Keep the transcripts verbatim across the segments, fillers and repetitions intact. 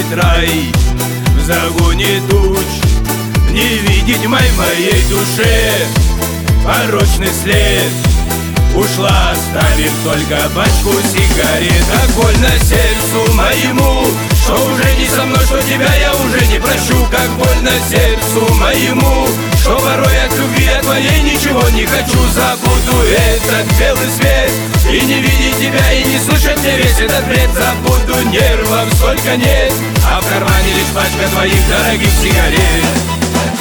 будет рай в загоне туч. Не видеть май в моей душе порочный след. Ушла, оставив только пачку сигарет. Так больно сердцу моему, что уже не со мной, что тебя я уже не прощу. Как больно сердцу моему, что порой от любви от твоей ничего не хочу. Забуду этот белый свет и не видеть тебя, и не слышать мне весь этот бред. Забуду, нервов столько нет, а в кармане лишь пачка твоих дорогих сигарет.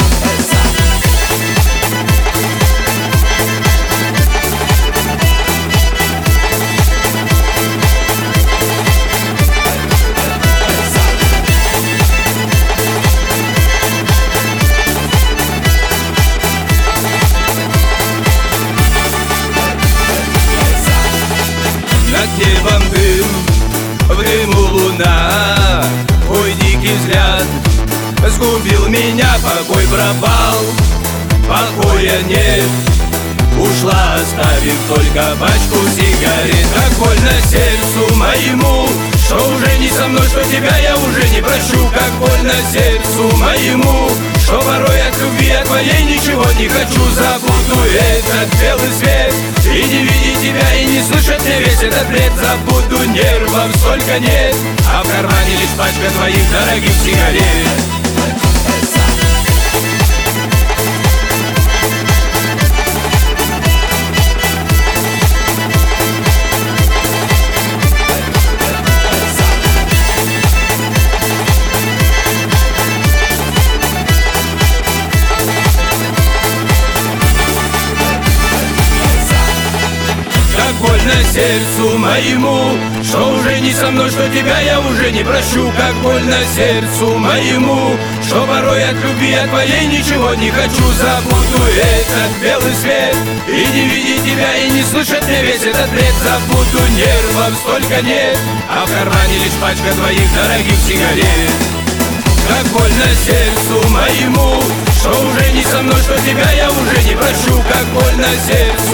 Над небом дым, в дыму луна. Ой, дикий взгляд сгубил меня, покой пропал, покоя нет. Ушла, оставив только пачку сигарет. Так больно сердцу моему, что уже не со мной, что тебя я уже не прощу. Как больно сердцу моему, что порой от любви от твоей ничего не хочу. Забуду этот белый свет и не видеть тебя, и не слышать мне весь этот бред. Забуду, нервов столько нет, а в кармане лишь пачка твоих дорогих сигарет. Больно сердцу моему, что уже не со мной, что тебя я уже не прощу. Как больно сердцу моему, что порой от любви от твоей ничего не хочу. Забуду этот белый свет и не видеть тебя, и не слышать мне весь этот бред. Забуду, нервов столько нет, а в кармане лишь пачка твоих дорогих сигарет. Как больно сердцу моему, что уже не со мной, что тебя я уже не прощу. Как больно сердцу